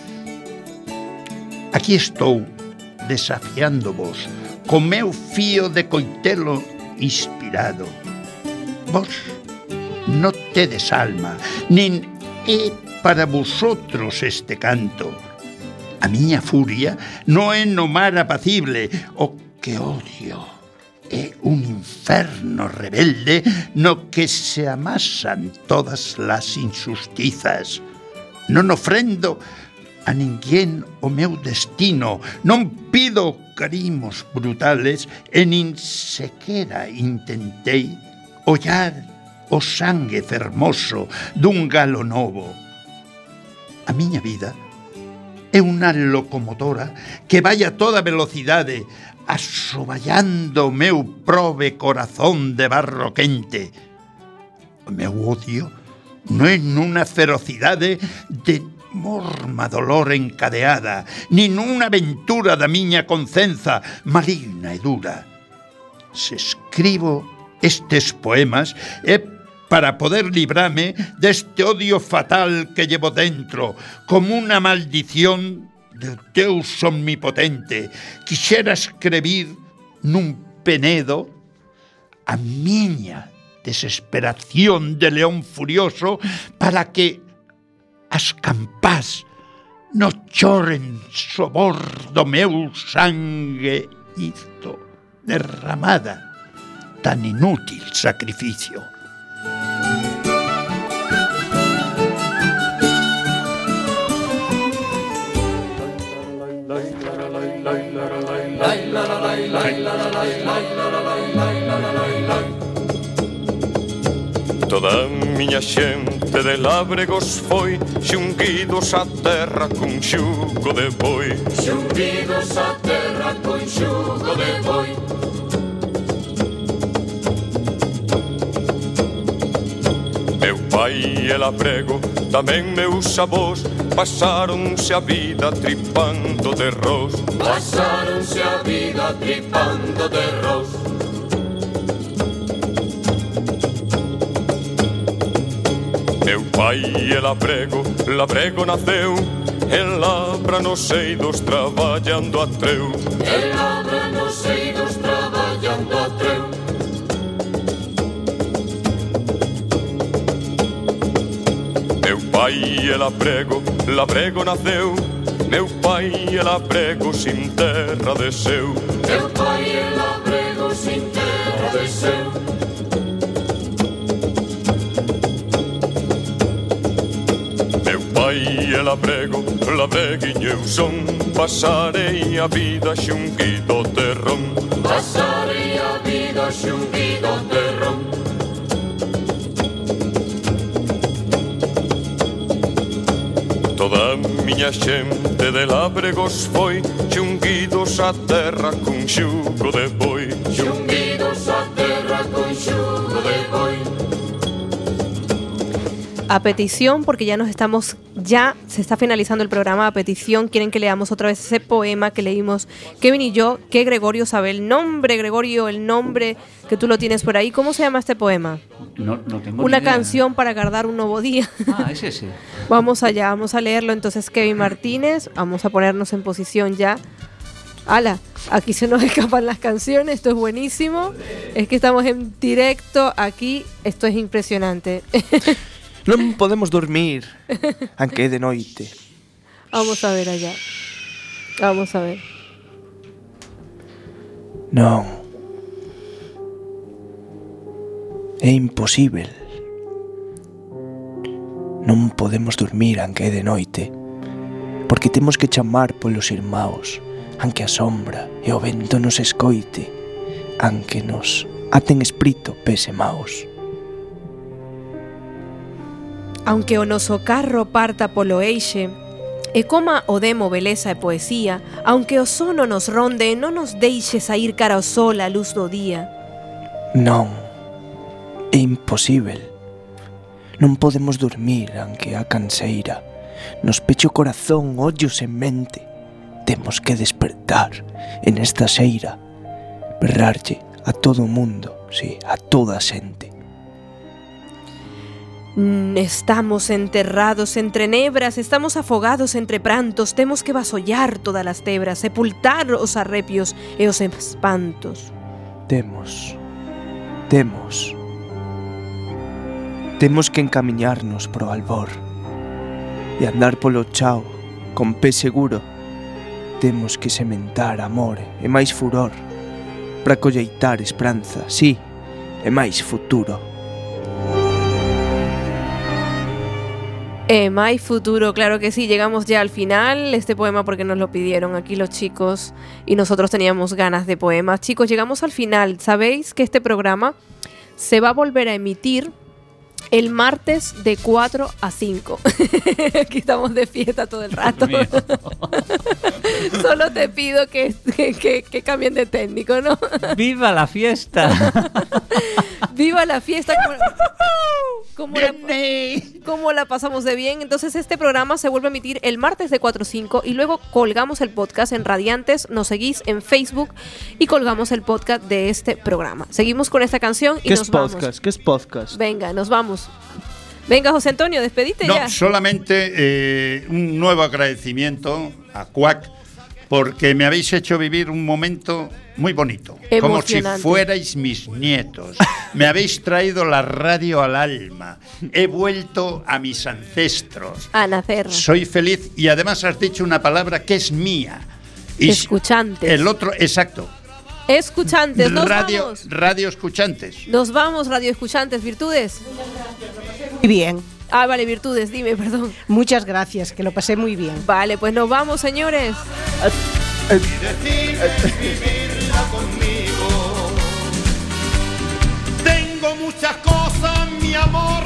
Aquí estou desafiando vos co meu fío de coitelo inspirado. Vos non tedes alma, nin é para vosotros este canto. A miña furia non é no mar apacible, o que odio é un inferno rebelde no que se amasan todas las injustizas. Non ofrendo a ninguén o meu destino, non pido carimos brutales e nin sequera intentei ollar o sangue fermoso dun galo novo. A miña vida é unha locomotora que vai a toda velocidade, asoballando o meu probe corazón de barro quente. O meu odio non é nunha ferocidade de morma dolor encadeada, nin unha aventura da miña concenza maligna e dura. Se escribo estes poemas é para poder librarme deste odio fatal que llevo dentro, como unha maldición de Deus omnipotente. Quixera escribir nun penedo a miña desesperación de león furioso para que as campás no choren sobor do meu sangue isto derramada tan inútil sacrificio. Toda a miña xente de lábregos foi xunguidos á terra cun xugo de boi. Xunguidos á terra cun xugo de boi. Meu pai e labrego, tamén meus avós, pasáronse a vida tripando de ros. Pasáronse a vida tripando de ros. Meu pai e labrego, labrego naceu en labra nos eidos traballando a treu. En labra nos eidos traballando a treu. Meu pai e labrego, labrego naceu. Meu pai e labrego sin terra desceu. Meu pai e labrego sin terra desceu. Meu pai e labrego, labreguiño eu son. Pasarei a vida xunguido terrón. Pasarei a vida xunguido terrón. Toda a miña xente de lábregos foi xunguidos á terra cun xugo de boi. Xunguidos á terra cun xugo de boi. A petición, porque ya nos estamos, ya se está finalizando el programa, a petición, quieren que leamos otra vez ese poema que leímos Kevin y yo, que Gregorio sabe el nombre, Gregorio, el nombre que tú lo tienes por ahí. ¿Cómo se llama este poema? No, no tengo Una ni idea. canción para guardar un nuevo día. Ah, es ese. Vamos allá, vamos a leerlo entonces, Kevin Martínez, vamos a ponernos en posición ya. Ala, aquí se nos escapan las canciones, esto es buenísimo, es que estamos en directo aquí, esto es impresionante. Non podemos dormir, aunque é de noite. Vamos a ver allá, vamos a ver. Non. É imposible. Non podemos dormir, aunque é de noite, porque temos que chamar polos irmãos, aunque a sombra e o vento nos escoite, aunque nos aten espírito pese maos. Aunque o noso carro parta polo eixe e coma o demo beleza e poesía, aunque o sono nos ronde e non nos deixe sair cara ao sol a luz do día. Non, é imposible. Non podemos dormir, aunque a canseira nos peche o corazón, ollos en mente. Temos que despertar en esta xeira, berrarlle a todo o mundo, sí, a toda a xente. Estamos enterrados entre nebras, estamos afogados entre prantos, temos que vasollar todas as tebras, sepultar os arrepios e os espantos. Temos, temos, temos que encamiñarnos pro albor e andar polo chao con pé seguro. Temos que sementar amor e máis furor para colleitar esperanza, sí, e máis futuro. Eh, My Futuro, claro que sí, llegamos ya al final, este poema porque nos lo pidieron aquí los chicos y nosotros teníamos ganas de poemas. Chicos, llegamos al final, sabéis que este programa se va a volver a emitir El martes de cuatro a cinco. Aquí estamos de fiesta todo el rato. Solo te pido que, que, que, que cambien de técnico, ¿no? ¡Viva la fiesta! ¡Viva la fiesta! ¿Cómo la, ¿Cómo la pasamos de bien? Entonces este programa se vuelve a emitir el martes de cuatro a cinco y luego colgamos el podcast en Radiantes, nos seguís en Facebook y colgamos el podcast de este programa. Seguimos con esta canción y ¿Qué nos es vamos. podcast? ¿Qué es podcast? Venga, nos vamos. Venga, José Antonio, despedite no, ya. No, solamente eh, un nuevo agradecimiento a Cuac porque me habéis hecho vivir un momento muy bonito, como si fuerais mis nietos. Me habéis traído la radio al alma. He vuelto a mis ancestros. A nacer. Soy feliz y además has dicho una palabra que es mía. Y escuchantes. El otro, exacto. Escuchantes, nos radio, vamos. Radio escuchantes. Nos vamos, radio escuchantes. ¿Virtudes? Muy bien. Ah, vale, virtudes, dime, perdón. Muchas gracias, que lo pasé muy bien. Vale, pues nos vamos, señores. Y decides vivirla conmigo. Tengo muchas cosas, mi amor.